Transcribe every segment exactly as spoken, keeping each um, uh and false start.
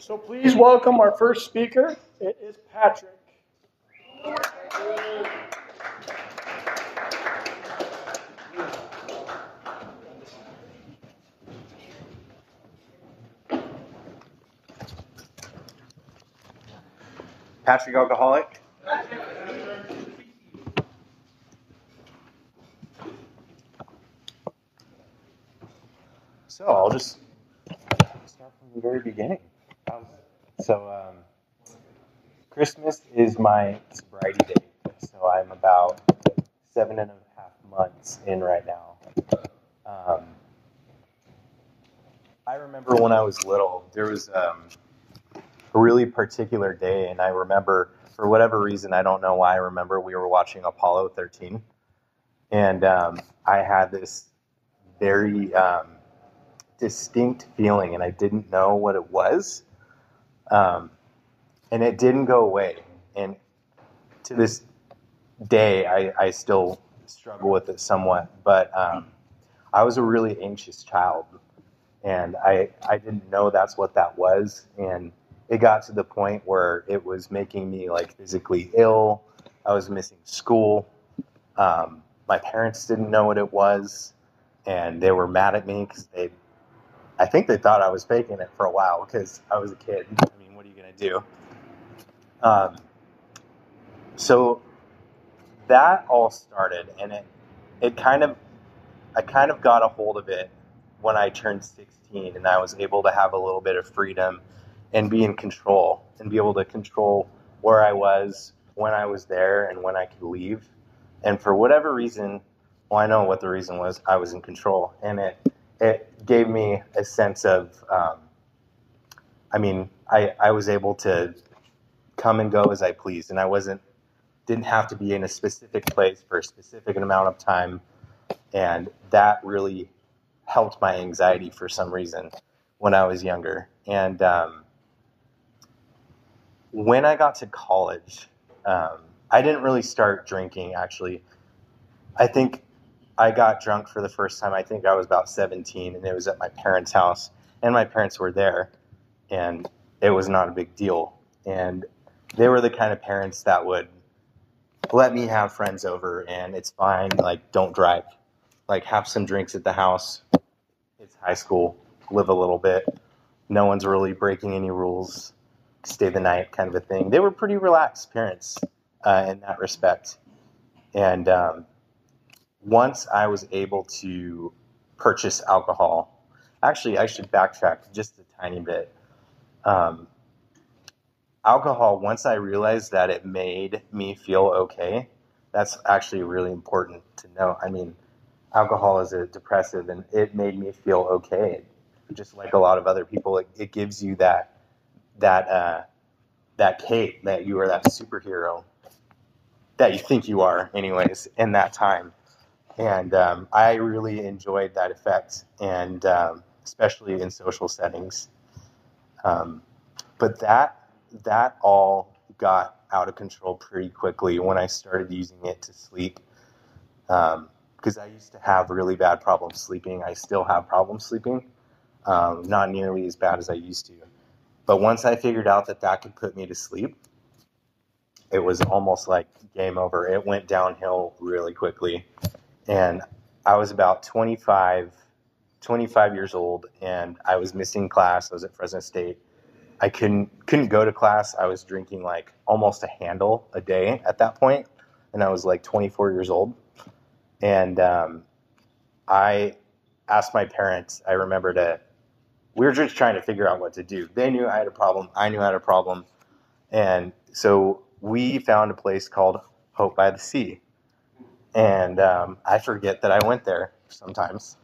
So please welcome our first speaker. It is Patrick. Patrick Alcoholic. So I'll just start from the very beginning. Um, so um, Christmas is my sobriety date, so I'm about seven and a half months in right now. Um, I remember when I was little, there was um, a really particular day, and I remember, for whatever reason, I don't know why I remember, we were watching Apollo thirteen, and um, I had this very um, distinct feeling, and I didn't know what it was, um, and it didn't go away, and to this day, I, I still struggle with it somewhat, but um, I was a really anxious child, and I, I didn't know that's what that was, and it got to the point where it was making me like physically ill. I was missing school. Um, my parents didn't know what it was, and they were mad at me because they, I think they thought I was faking it for a while because I was a kid. I mean, what are you going to do? Um, so that all started, and it, it kind of, I kind of got a hold of it when I turned sixteen, and I was able to have a little bit of freedom and be in control and be able to control where I was, when I was there, and when I could leave. And for whatever reason, well, I know what the reason was, I was in control. And it it gave me a sense of, um, I mean, I, I was able to come and go as I pleased. And I wasn't, didn't have to be in a specific place for a specific amount of time. And that really helped my anxiety for some reason when I was younger. And um, when I got to college, um, I didn't really start drinking, actually. I think I got drunk for the first time, I think I was about seventeen, and it was at my parents' house, and my parents were there, and it was not a big deal. And they were the kind of parents that would let me have friends over, and it's fine, like, don't drive. Like, have some drinks at the house. It's high school, live a little bit. No one's really breaking any rules. Stay the night kind of a thing. They were pretty relaxed parents uh, in that respect. And um, once I was able to purchase alcohol, actually, I should backtrack just a tiny bit. Um, alcohol, once I realized that it made me feel okay, that's actually really important to know. I mean, alcohol is a depressive, and it made me feel okay. Just like a lot of other people, it, it gives you that that uh, that cape, that you are that superhero that you think you are, anyways, in that time. And um, I really enjoyed that effect, and um, especially in social settings. Um, but that that all got out of control pretty quickly when I started using it to sleep. Um, because I used to have really bad problems sleeping. I still have problems sleeping, um, not nearly as bad as I used to. But once I figured out that that could put me to sleep, it was almost like game over. It went downhill really quickly. And I was about twenty-five, twenty-five years old, and I was missing class. I was at Fresno State. I couldn't couldn't go to class. I was drinking like almost a handle a day at that point, and I was like twenty-four years old. And um, I asked my parents, I remember to, we were just trying to figure out what to do. They knew I had a problem. I knew I had a problem. And so we found a place called Hope by the Sea. And um, I forget that I went there sometimes.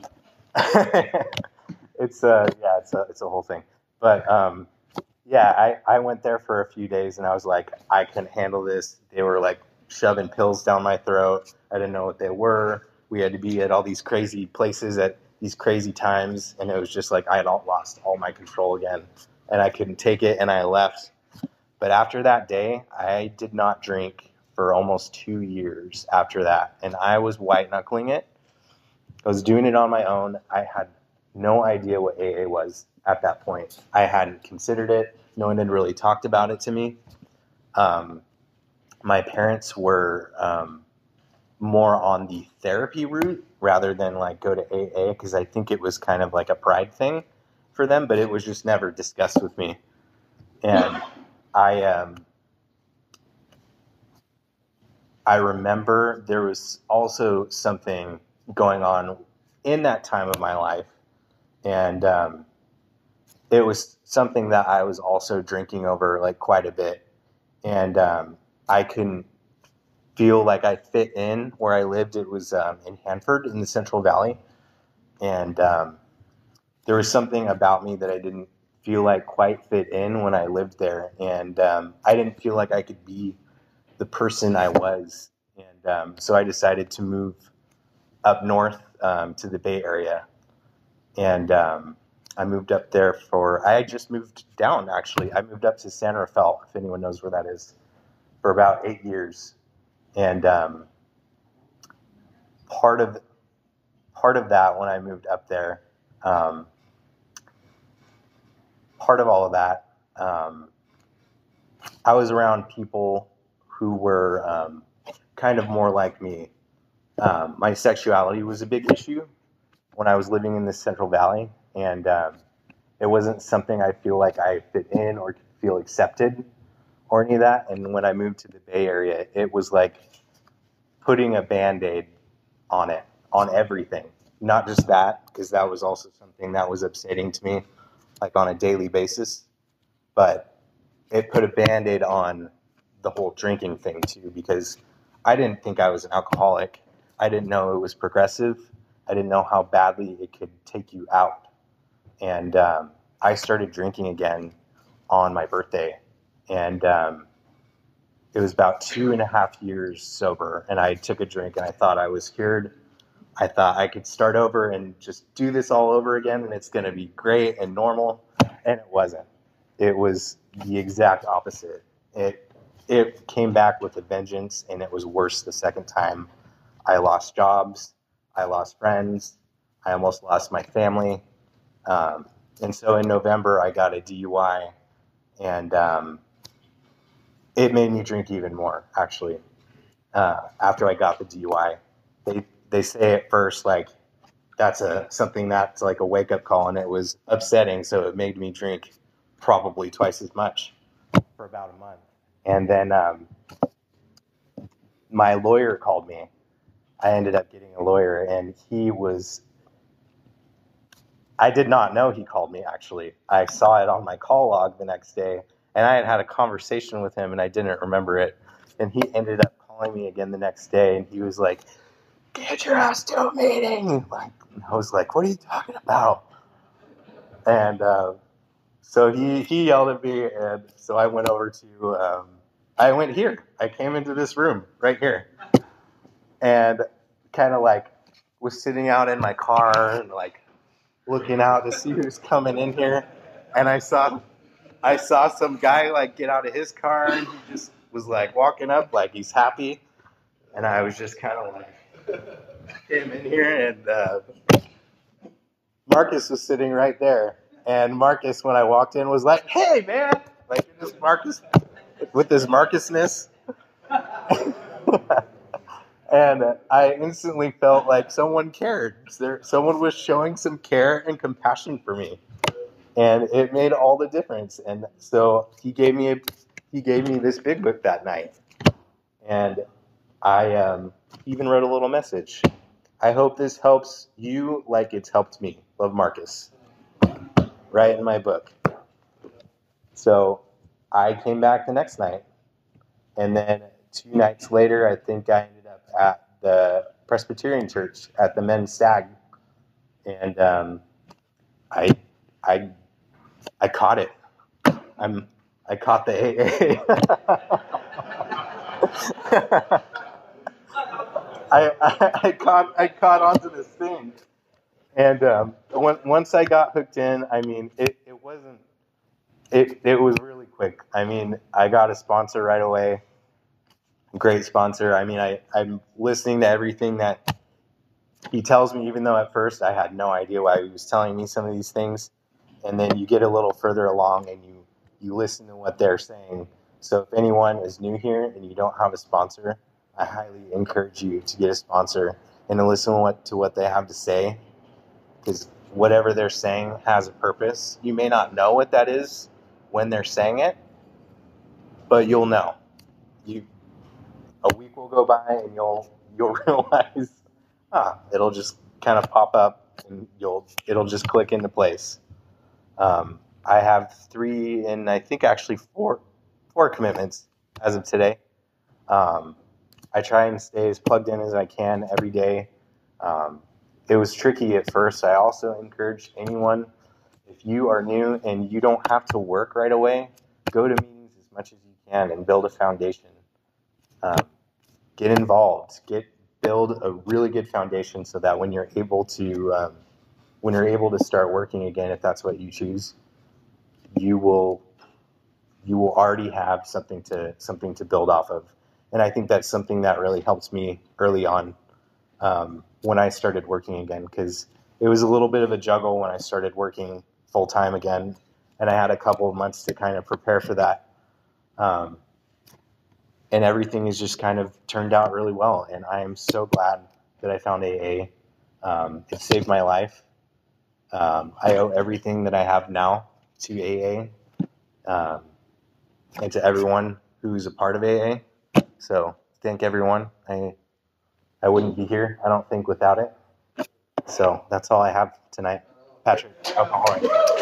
it's a, yeah, it's a, it's a whole thing. But um, yeah, I, I went there for a few days, and I was like, I couldn't handle this. They were like shoving pills down my throat. I didn't know what they were. We had to be at all these crazy places at these crazy times, and it was just like I had all lost all my control again, and I couldn't take it, and I left. But after that day, I did not drink for almost two years after that, and I was white-knuckling it. I was doing it on my own. I had no idea what A A was. at that point. I hadn't considered it. No one had really talked about it to me. Um, my parents were um, more on the therapy route rather than like go to A A, because I think it was kind of like a pride thing for them, but it was just never discussed with me. And I um, I remember there was also something going on in that time of my life, and um, it was something that I was also drinking over like quite a bit, and um, I couldn't feel like I fit in where I lived. It was um, in Hanford in the Central Valley, and um, there was something about me that I didn't feel like quite fit in when I lived there, and um, I didn't feel like I could be the person I was, and um, so I decided to move up north um, to the Bay Area, and um, I moved up there for, I had just moved down actually. I moved up to San Rafael, if anyone knows where that is, for about eight years. And um, part of part of that, when I moved up there, um, part of all of that, um, I was around people who were um, kind of more like me. Um, my sexuality was a big issue when I was living in the Central Valley, and um, it wasn't something I feel like I fit in or could feel accepted or any of that. And when I moved to the Bay Area, it was like putting a Band-Aid on it, on everything. Not just that, because that was also something that was upsetting to me, like on a daily basis, but it put a Band-Aid on the whole drinking thing too, because I didn't think I was an alcoholic. I didn't know it was progressive. I didn't know how badly it could take you out. And um, I started drinking again on my birthday, and um, it was about two and a half years sober, and I took a drink, and I thought I was cured. I thought I could start over and just do this all over again, and it's going to be great and normal, and it wasn't. It was the exact opposite. It it came back with a vengeance, and it was worse the second time. I lost jobs. I lost friends. I almost lost my family. Um, and so in November, I got a D U I, and um, it made me drink even more, actually. Uh, after I got the D U I, they they say at first, like, that's a something that's like a wake-up call, and it was upsetting, so it made me drink probably twice as much for about a month. And then um, my lawyer called me. I ended up getting a lawyer, and he was, I did not know he called me, actually. I saw it on my call log the next day, and I had had a conversation with him, and I didn't remember it. And he ended up calling me again the next day, and he was like, "Get your ass to a meeting." Like, I was like, "What are you talking about?" And uh, so he, he yelled at me, and so I went over to, um, I went here. I came into this room right here, and kind of like was sitting out in my car and like looking out to see who's coming in here, and I saw I saw some guy like get out of his car, and he just was like walking up like he's happy, and I was just kind of like came in here, and uh, Marcus was sitting right there, and Marcus, when I walked in, was like, "Hey man," like this Marcus with this Marcusness. And I instantly felt like someone cared. There, someone was showing some care and compassion for me, and it made all the difference. And so he gave me a, he gave me this big book that night, and I um, even wrote a little message. I hope this helps you like it's helped me. Love, Marcus. Right in my book. So I came back the next night, and then two nights later, I think I ended up at the Presbyterian Church at the men's stag, and um, I, I, I caught it. I'm, I caught the A A. I, I, I caught, I caught onto this thing, and um, when, once I got hooked in, I mean, it, it wasn't, it, it was really quick. I mean, I got a sponsor right away. Great sponsor. I mean, I, I'm listening to everything that he tells me, even though at first I had no idea why he was telling me some of these things. and then you get a little further along and you, you listen to what they're saying. So if anyone is new here and you don't have a sponsor, I highly encourage you to get a sponsor and to listen to what, to what they have to say, because whatever they're saying has a purpose. You may not know what that is when they're saying it, but you'll know. You a week will go by and you'll you'll realize, ah, it'll just kind of pop up and you'll it'll just click into place. Um, I have three and I think actually four four commitments as of today. Um, I try and stay as plugged in as I can every day. Um, it was tricky at first. I also encourage anyone, if you are new and you don't have to work right away, go to meetings as much as you can and build a foundation. Um, get involved. Get build a really good foundation so that when you're able to um, when you're able to start working again, if that's what you choose, you will you will already have something to something to build off of. And I think that's something that really helped me early on um, when I started working again, because it was a little bit of a juggle when I started working full time again, and I had a couple of months to kind of prepare for that. Um, and everything has just kind of turned out really well, and I am so glad that I found A A. Um, it saved my life. Um, I owe everything that I have now to A A, um, and to everyone who's a part of A A. So thank everyone. I I wouldn't be here, I don't think, without it. So that's all I have tonight. Patrick, alcohol.